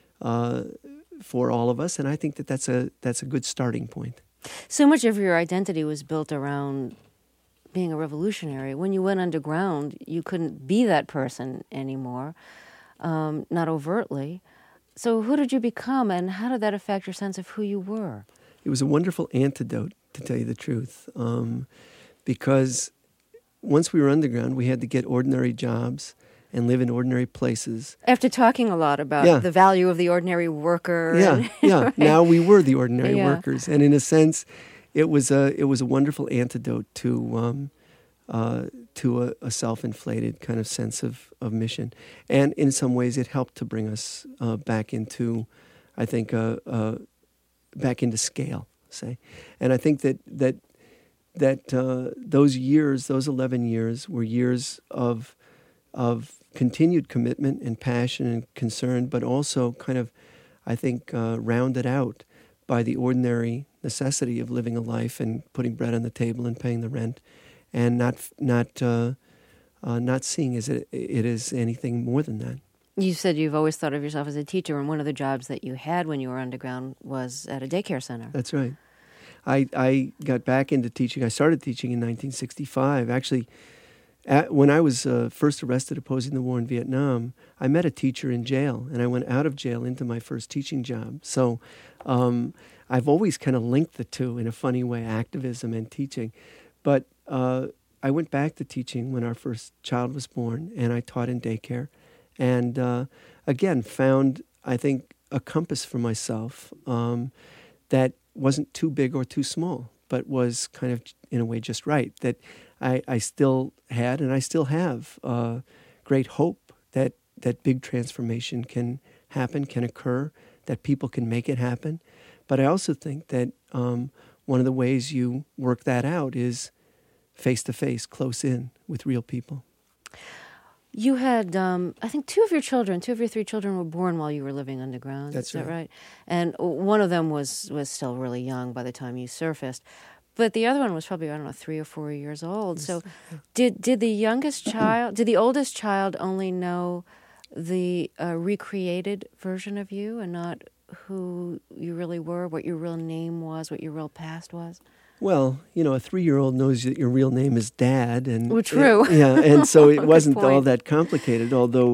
all of us, and I think that that's a good starting point. So much of your identity was built around being a revolutionary. When you went underground, you couldn't be that person anymore, not overtly. So who did you become, and how did that affect your sense of who you were? It was a wonderful antidote, to tell you the truth, because once we were underground, we had to get ordinary jobs and live in ordinary places. After talking a lot about the value of the ordinary worker. Right? Now we were the ordinary workers, and in a sense, it was a wonderful antidote to a self-inflated kind of sense of mission, and in some ways, it helped to bring us back into, I think, back into scale, say, and I think that those years, those 11 years, were years of continued commitment and passion and concern, but also kind of, I think, rounded out by the ordinary necessity of living a life and putting bread on the table and paying the rent, and not seeing it as anything more than that. You said you've always thought of yourself as a teacher, and one of the jobs that you had when you were underground was at a daycare center. That's right. I got back into teaching. I started teaching in 1965. Actually, when I was first arrested opposing the war in Vietnam, I met a teacher in jail, and I went out of jail into my first teaching job. So I've always kind of linked the two in a funny way, activism and teaching. But I went back to teaching when our first child was born, and I taught in daycare. And again, found, I think, a compass for myself that wasn't too big or too small, but was kind of, in a way, just right. That I still had, and I still have, great hope that big transformation can happen, can occur, that people can make it happen. But I also think that one of the ways you work that out is face-to-face, close in with real people. You had, I think, two of your three children were born while you were living underground. That's Is that right? And one of them was still really young by the time you surfaced. But the other one was probably, 3 or 4 years old. So did the oldest child only know the recreated version of you and not who you really were, what your real name was, what your real past was? Well, a 3-year-old knows that your real name is Dad, and well, true. And so it wasn't all that complicated. Although,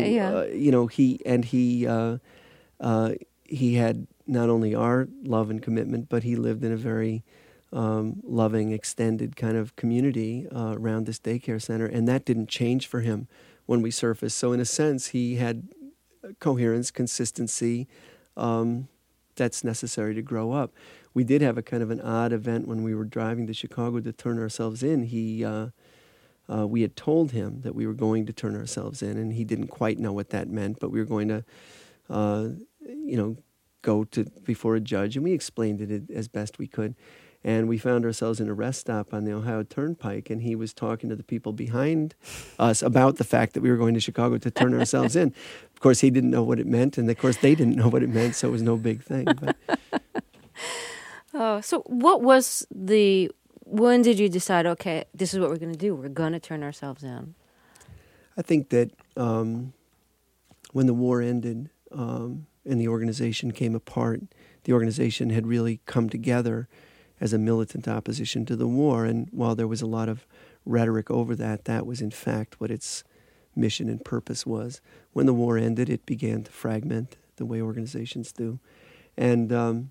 he had not only our love and commitment, but he lived in a very loving, extended kind of community around this daycare center, and that didn't change for him when we surfaced. So, in a sense, he had coherence, consistency that's necessary to grow up. We did have a kind of an odd event when we were driving to Chicago to turn ourselves in. We had told him that we were going to turn ourselves in, and he didn't quite know what that meant, but we were going to, go before a judge, and we explained it as best we could. And we found ourselves in a rest stop on the Ohio Turnpike, and he was talking to the people behind us about the fact that we were going to Chicago to turn ourselves in. Of course, he didn't know what it meant, and of course, they didn't know what it meant, so it was no big thing. But. So when did you decide, okay, this is what we're going to do, we're going to turn ourselves in? I think that when the war ended and the organization came apart, the organization had really come together as a militant opposition to the war. And while there was a lot of rhetoric over that, that was in fact what its mission and purpose was. When the war ended, it began to fragment the way organizations do. And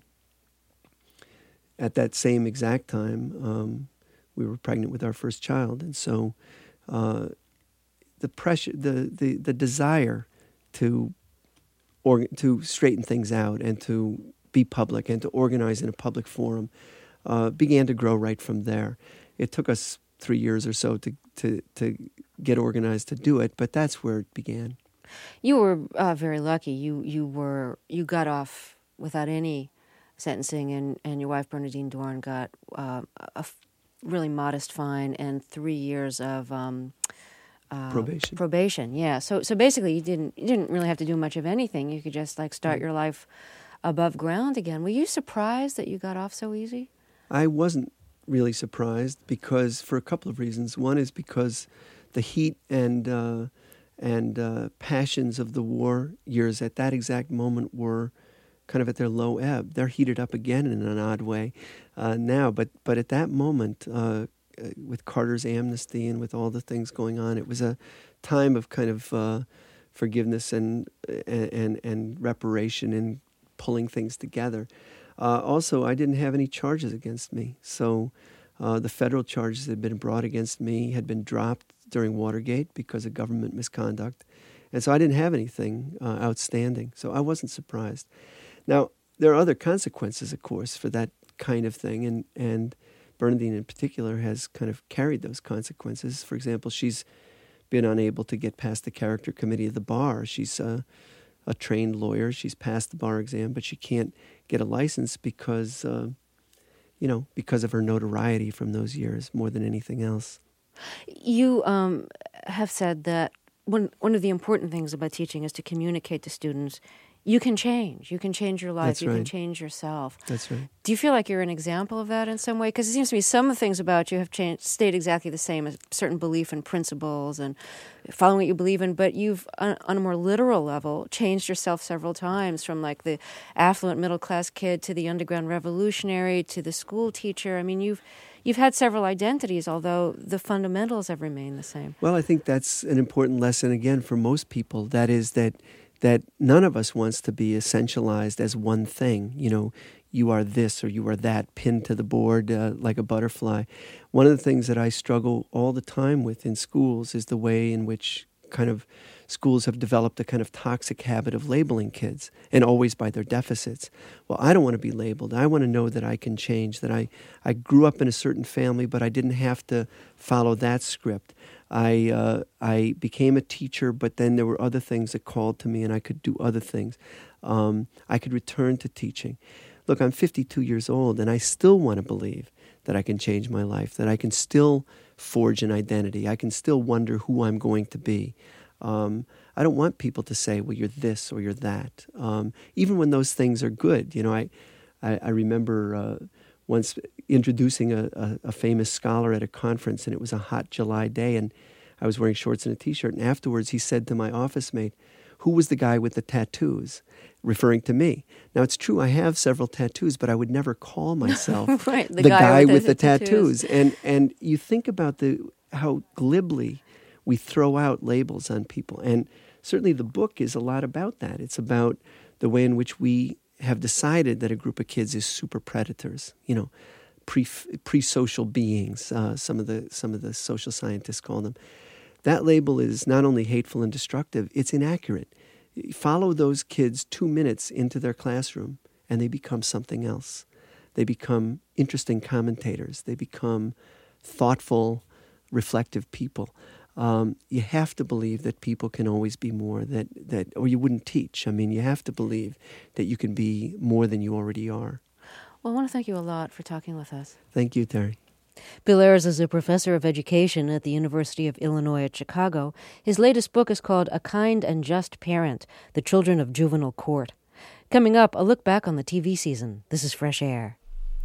at that same exact time, we were pregnant with our first child. And so the pressure, the desire to straighten things out and to be public and to organize in a public forum began to grow right from there. It took us 3 years or so to get organized to do it, but that's where it began. You were very lucky. You got off without any sentencing, and your wife Bernadine Dohrn got a really modest fine and 3 years of probation. Yeah. So basically, you didn't really have to do much of anything. You could just start your life above ground again. Were you surprised that you got off so easy? I wasn't really surprised because for a couple of reasons. One is because the heat and passions of the war years at that exact moment were kind of at their low ebb. They're heated up again in an odd way now, but at that moment, with Carter's amnesty and with all the things going on, it was a time of kind of forgiveness and reparation and pulling things together. Also, I didn't have any charges against me, so the federal charges that had been brought against me had been dropped during Watergate because of government misconduct, and so I didn't have anything outstanding, so I wasn't surprised. Now, there are other consequences, of course, for that kind of thing, and Bernadine in particular has kind of carried those consequences. For example, she's been unable to get past the character committee of the bar. She's a trained lawyer. She's passed the bar exam, but she can't get a license because because of her notoriety from those years more than anything else. You have said that one of the important things about teaching is to communicate to students, you can change. You can change your life. That's you right. can change yourself. That's right. Do you feel like you're an example of that in some way? Because it seems to me some of the things about you have stayed exactly the same, a certain belief in principles and following what you believe in, but you've, on a more literal level, changed yourself several times, from like the affluent middle-class kid to the underground revolutionary to the school teacher. I mean, you've had several identities, although the fundamentals have remained the same. Well, I think that's an important lesson, again, for most people. That is that none of us wants to be essentialized as one thing. You are this or you are that, pinned to the board like a butterfly. One of the things that I struggle all the time with in schools is the way in which kind of schools have developed a kind of toxic habit of labeling kids, and always by their deficits. Well, I don't want to be labeled. I want to know that I can change, that I grew up in a certain family, but I didn't have to follow that script. I became a teacher, but then there were other things that called to me, and I could do other things. I could return to teaching. Look, I'm 52 years old, and I still want to believe that I can change my life, that I can still forge an identity. I can still wonder who I'm going to be. I don't want people to say, well, you're this or you're that. Even when those things are good. I remember once introducing a famous scholar at a conference, and it was a hot July day, and I was wearing shorts and a T-shirt, and afterwards he said to my office mate, who was the guy with the tattoos, referring to me. Now, it's true, I have several tattoos, but I would never call myself right, the guy with the tattoos. And you think about how glibly we throw out labels on people. And certainly the book is a lot about that. It's about the way in which we have decided that a group of kids is super predators, pre-social beings, some of the social scientists call them. That label is not only hateful and destructive, it's inaccurate. Follow those kids 2 minutes into their classroom, and they become something else. They become interesting commentators. They become thoughtful, reflective people. You have to believe that people can always be more, that or you wouldn't teach. I mean, you have to believe that you can be more than you already are. Well, I want to thank you a lot for talking with us. Thank you, Terry. Bill Ayers is a professor of education at the University of Illinois at Chicago. His latest book is called A Kind and Just Parent, The Children of Juvenile Court. Coming up, a look back on the TV season. This is Fresh Air.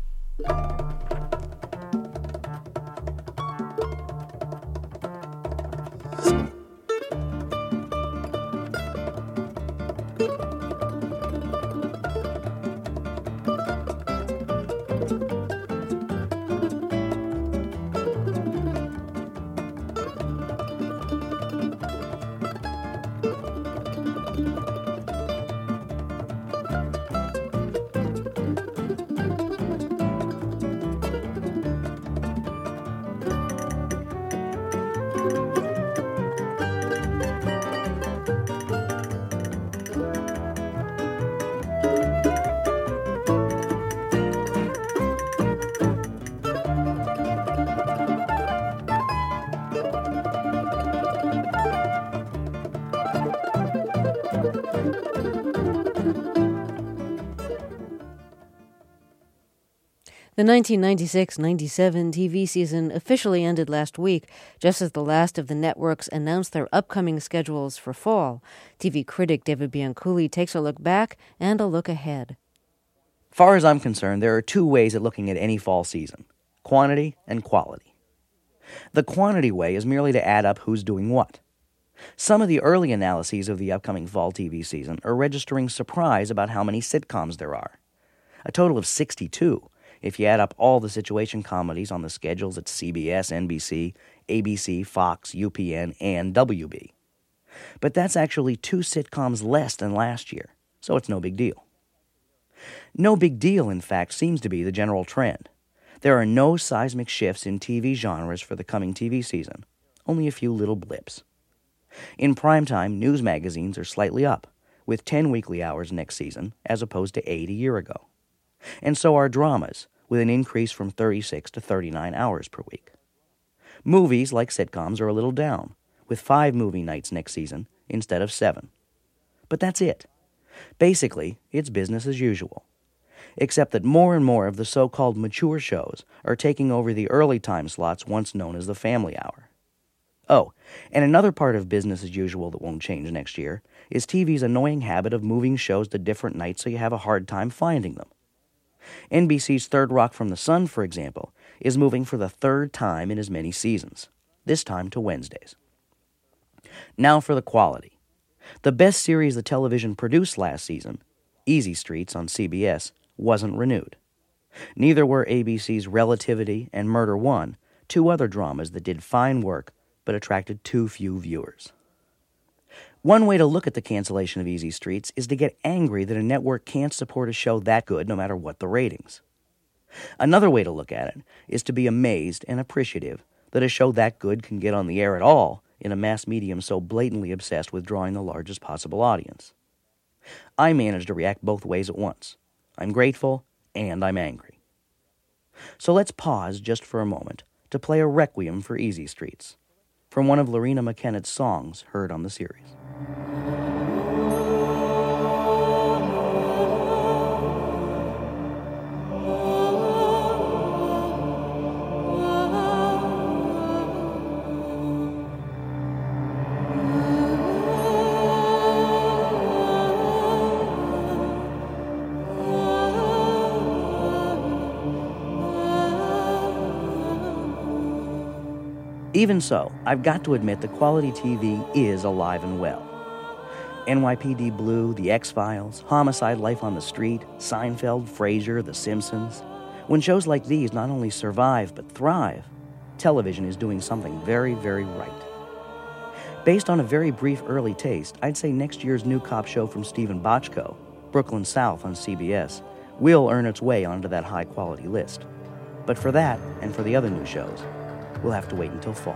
The 1996-97 TV season officially ended last week, just as the last of the networks announced their upcoming schedules for fall. TV critic David Bianculli takes a look back and a look ahead. Far as I'm concerned, there are two ways of looking at any fall season: quantity and quality. The quantity way is merely to add up who's doing what. Some of the early analyses of the upcoming fall TV season are registering surprise about how many sitcoms there are. A total of 62, if you add up all the situation comedies on the schedules at CBS, NBC, ABC, Fox, UPN, and WB. But that's actually 2 sitcoms less than last year, so it's no big deal. No big deal, in fact, seems to be the general trend. There are no seismic shifts in TV genres for the coming TV season, only a few little blips. In primetime, news magazines are slightly up, with 10 weekly hours next season as opposed to 8 a year ago. And so are dramas, with an increase from 36 to 39 hours per week. Movies, like sitcoms, are a little down, with 5 movie nights next season instead of 7. But that's it. Basically, it's business as usual. except that more and more of the so-called mature shows are taking over the early time slots once known as the family hour. Oh, and another part of business as usual that won't change next year is TV's annoying habit of moving shows to different nights so you have a hard time finding them. NBC's Third Rock from the Sun, for example, is moving for the third time in as many seasons, this time to Wednesdays. Now for the quality. The best series the television produced last season, Easy Streets on CBS, wasn't renewed. Neither were ABC's Relativity and Murder One, two other dramas that did fine work but attracted too few viewers. One way to look at the cancellation of Easy Streets is to get angry that a network can't support a show that good no matter what the ratings. Another way to look at it is to be amazed and appreciative that a show that good can get on the air at all in a mass medium so blatantly obsessed with drawing the largest possible audience. I manage to react both ways at once. I'm grateful and I'm angry. So let's pause just for a moment to play a requiem for Easy Streets from one of Lorena McKennett's songs heard on the series. Even so, I've got to admit that quality TV is alive and well. NYPD Blue, The X-Files, Homicide: Life on the Street, Seinfeld, Frasier, The Simpsons. When shows like these not only survive but thrive, television is doing something very, very right. Based on a very brief early taste, I'd say next year's new cop show from Stephen Bochco, Brooklyn South on CBS, will earn its way onto that high-quality list. But for that, and for the other new shows, we'll have to wait until fall.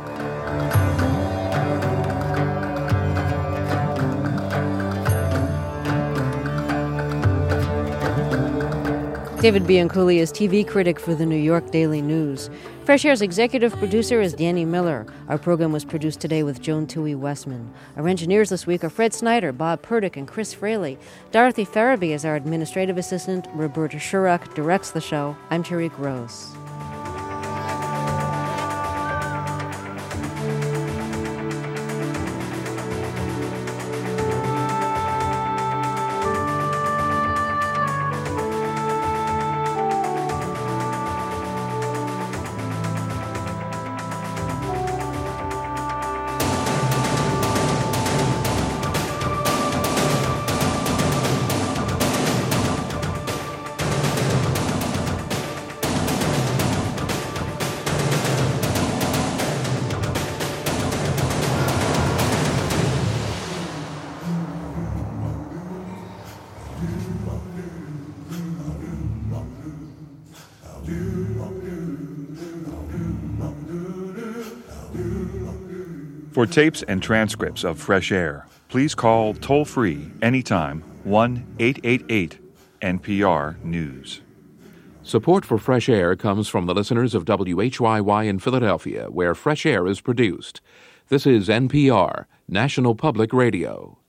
David Bianculli is TV critic for the New York Daily News. Fresh Air's executive producer is Danny Miller. Our program was produced today with Joan Toohey Westman. Our engineers this week are Fred Snyder, Bob Purdick, and Chris Fraley. Dorothy Farabee is our administrative assistant. Roberta Shurak directs the show. I'm Tariq Rose. For tapes and transcripts of Fresh Air, please call toll-free anytime 1-888-NPR-NEWS. Support for Fresh Air comes from the listeners of WHYY in Philadelphia, where Fresh Air is produced. This is NPR, National Public Radio.